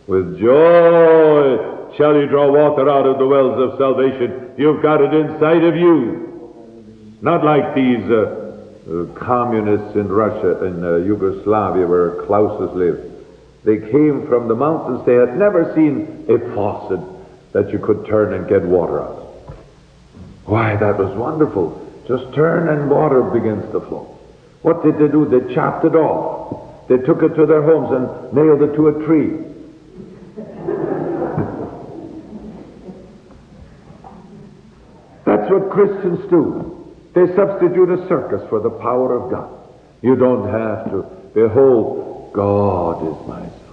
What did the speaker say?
With joy shall you draw water out of the wells of salvation. You've got it inside of you. Not like these communists in Russia, in Yugoslavia, where Clauses lived. They came from the mountains. They had never seen a faucet that you could turn and get water out. Why, that was wonderful. Just turn and water begins to flow. What did they do? They chopped it off. They took it to their homes and nailed it to a tree. That's what Christians do. They substitute a circus for the power of God. You don't have to. Behold, God is my